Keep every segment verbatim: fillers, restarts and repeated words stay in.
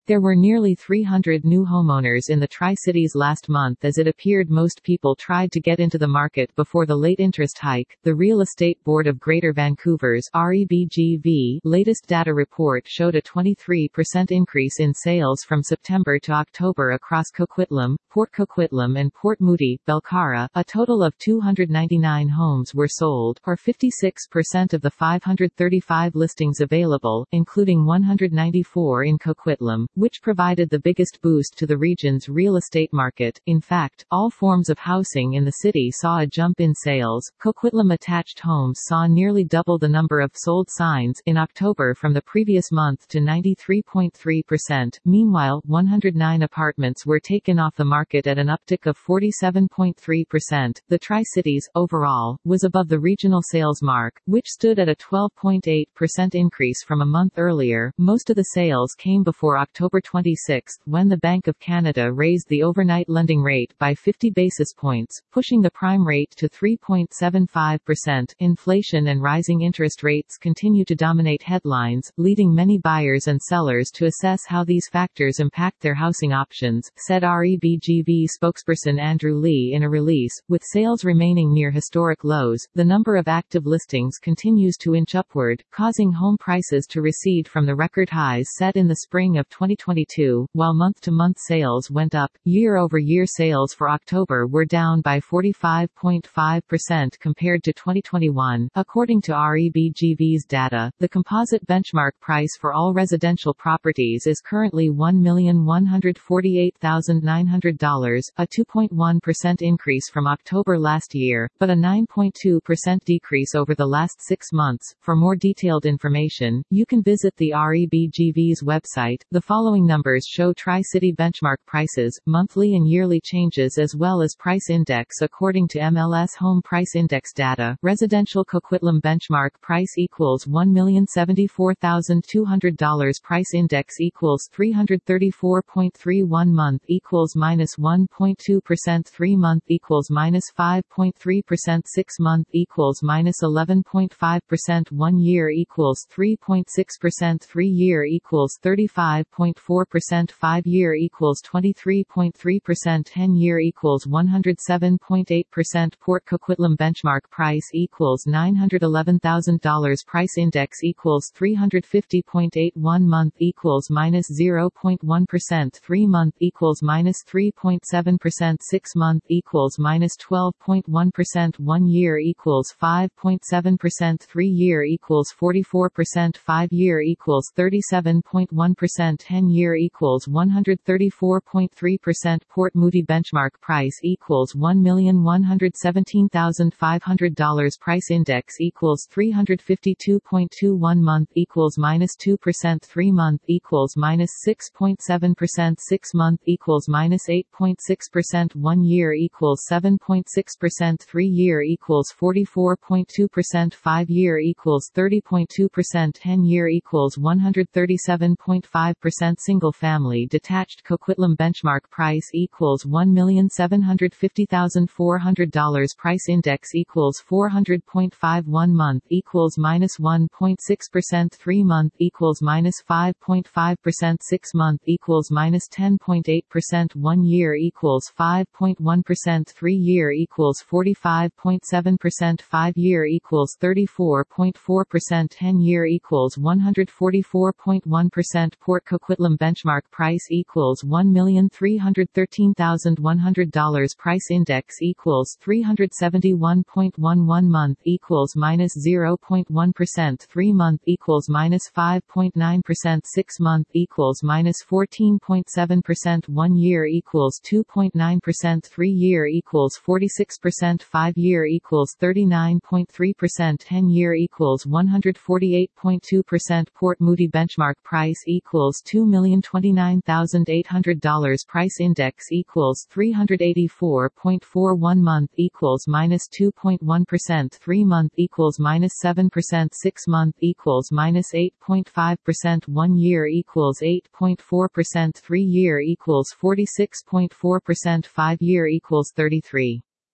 There were nearly three hundred new homeowners in the Tri-Cities last month as it appeared most people tried to get into the market before the late interest hike. The Real Estate Board of Greater Vancouver's R E B G V latest data report showed a twenty-three percent increase in sales from September to October across Coquitlam, Port Coquitlam and Port Moody, Belcara. A total of two hundred ninety-nine homes were sold, or fifty-six percent of the five hundred thirty-five listings available, including one hundred ninety-four in Coquitlam, which provided the biggest boost to the region's real estate market. In fact, all forms of housing in the city saw a jump in sales. Coquitlam attached homes saw nearly double the number of sold signs in October from the previous month to ninety-three point three percent. Meanwhile, one hundred nine apartments were taken off the market at an uptick of forty-seven point three percent. The Tri-Cities, overall, was above the regional sales mark, which stood at a twelve point eight percent increase from a month earlier. Most of the sales came before October twenty-sixth, when the Bank of Canada raised the overnight lending rate by fifty basis points, pushing the prime rate to three point seven five percent. Inflation and rising interest rates continue to dominate headlines, leading many buyers and sellers to assess how these factors impact their housing options, said R E B G V spokesperson Andrew Lee in a release. With sales remaining near historic lows, the number of active listings continues to inch upward, causing home prices to recede from the record highs set in the spring of twenty twenty-two. While month-to-month sales went up, year-over-year sales for October were down by forty-five point five percent compared to twenty twenty-one. According to R E B G V's data, the composite benchmark price for all residential properties is currently one million one hundred forty-eight thousand nine hundred dollars, a two point one percent increase from October last year, but a nine point two percent decrease over the last six months. For more detailed information, you can visit the R E B G V's website. The following numbers show Tri-City benchmark prices, monthly and yearly changes as well as price index according to M L S Home Price Index data. Residential Coquitlam benchmark price equals one million seventy-four thousand two hundred dollars. Price index equals three hundred thirty-four point three one. Month equals minus one point two percent. three month equals minus five point three percent. six month equals minus eleven point five percent. one year equals three point six percent. three year equals thirty-five point four percent. five year equals twenty-three point three percent. ten year equals one hundred seven point eight percent. Port Coquitlam benchmark price equals nine hundred eleven thousand dollars. Price index equals three hundred fifty point eight one. Month equals minus zero point one percent. three month equals minus three point seven percent. six month equals minus twelve point one percent. one year equals five point seven percent. three year equals forty-four percent. five year equals thirty-seven point one percent. ten year equals one hundred thirty-four point three percent. Port Moody benchmark price equals one million one hundred seventeen thousand five hundred dollars. Price index equals three hundred fifty-two point two one. Month equals minus two percent. three month equals minus six point seven percent. six month equals minus eight point six percent. one year equals seven point six percent. three year equals forty-four point two percent. five year equals thirty point two percent. ten year equals one hundred thirty-seven point five percent. Single family detached Coquitlam benchmark price equals one million seven hundred fifty thousand four hundred dollars. Price index equals four hundred point five one. Month equals minus one point six percent. three month equals minus five point five percent. six month equals minus ten point eight percent. one year equals five point one percent. three year equals forty-five point seven percent. five year equals thirty-four point four percent. ten year equals one hundred forty-four point one percent. Port Coquitlam benchmark price equals one million three hundred thirteen thousand one hundred dollars. Price index equals three hundred seventy-one point one one. Month equals minus zero point one percent. three month equals minus five point nine percent. six month equals minus fourteen point seven percent. one year equals two point nine percent. three year equals forty-six percent. five year equals thirty-nine point three percent. ten year equals one hundred forty-eight point two percent. Port Moody benchmark price equals two million twenty-nine thousand eight hundred dollars. Price index equals three hundred eighty-four point four one. Month equals minus two point one percent. three month equals minus seven percent. six month equals minus eight point five percent. one year equals eight point four percent. three year equals forty-six point four percent. five year equals thirty-three point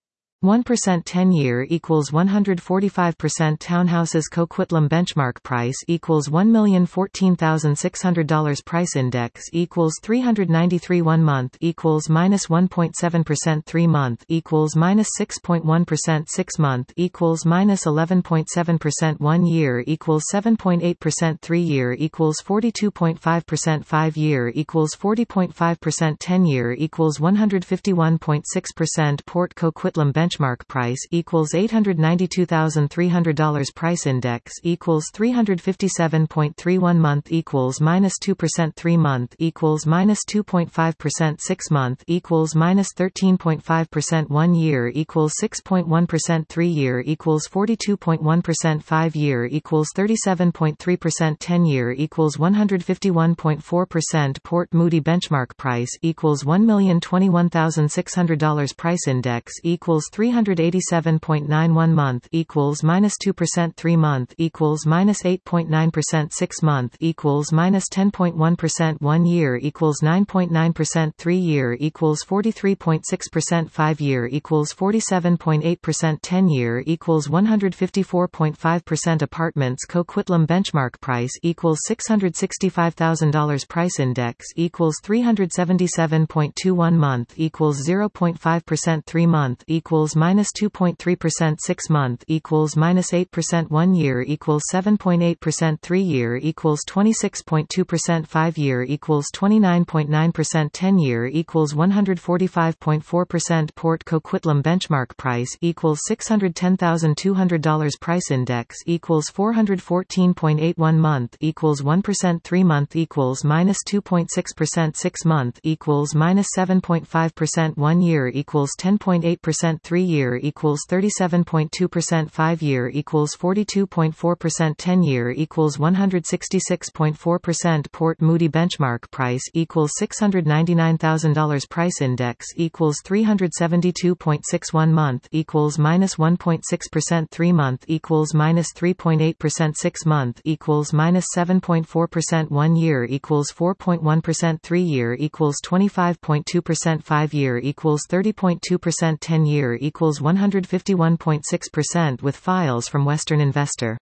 one percent ten-year equals one hundred forty-five percent. Townhouses Coquitlam benchmark price equals one million fourteen thousand six hundred dollars. Price index equals three hundred ninety-three. One month equals minus one point seven percent. Three month equals minus six point one percent. Six month equals minus eleven point seven percent. One year equals seven point eight percent. Three year equals forty-two point five percent. Five year equals forty point five percent. Ten year equals one hundred fifty-one point six percent. Port Coquitlam benchmark Benchmark price equals eight hundred ninety-two thousand three hundred dollars. Price index equals three hundred fifty-seven point three. One month equals minus two percent. Three month equals minus two point five percent. Six month equals minus thirteen point five percent. One year equals six point one percent. Three year equals forty-two point one percent. Five year equals thirty-seven point three percent. Ten year equals one hundred fifty-one point four percent. Port Moody benchmark price equals one million twenty-one thousand six hundred dollars. Price index equals three hundred eighty-seven point nine. One month equals minus two percent. Three month equals minus eight point nine percent. Six month equals minus ten point one percent. One year equals nine point nine percent. Three year equals forty-three point six percent. Five year equals forty-seven point eight percent. Ten year equals one hundred fifty-four point five percent. Apartments Coquitlam benchmark price equals six hundred sixty-five thousand dollars. Price index equals three hundred seventy-seven point two. One month equals zero point five percent. Three month equals minus two point three percent. Six month equals minus eight percent. One year equals seven point eight percent. Three year equals twenty-six point two percent. Five year equals twenty-nine point nine percent. Ten year equals one hundred forty-five point four percent. Port Coquitlam benchmark price equals six hundred ten thousand two hundred dollars. Price index equals four hundred fourteen point eight. One month equals one percent. Three month equals minus two point six percent. Six month equals minus seven point five percent. One year equals ten point eight percent. Three year equals thirty-seven point two percent. Five year equals forty-two point four percent. Ten year equals one hundred sixty-six point four percent. Port Moody benchmark price equals six hundred ninety-nine thousand dollars. Price index equals three hundred seventy-two point six. One month equals minus one point six percent. Three month equals minus three point eight percent. Six month equals minus seven point four percent. One year equals four point one percent. Three year equals twenty-five point two percent. Five year equals thirty point two percent. Ten year equals one hundred fifty-one point six percent. With files from Western Investor.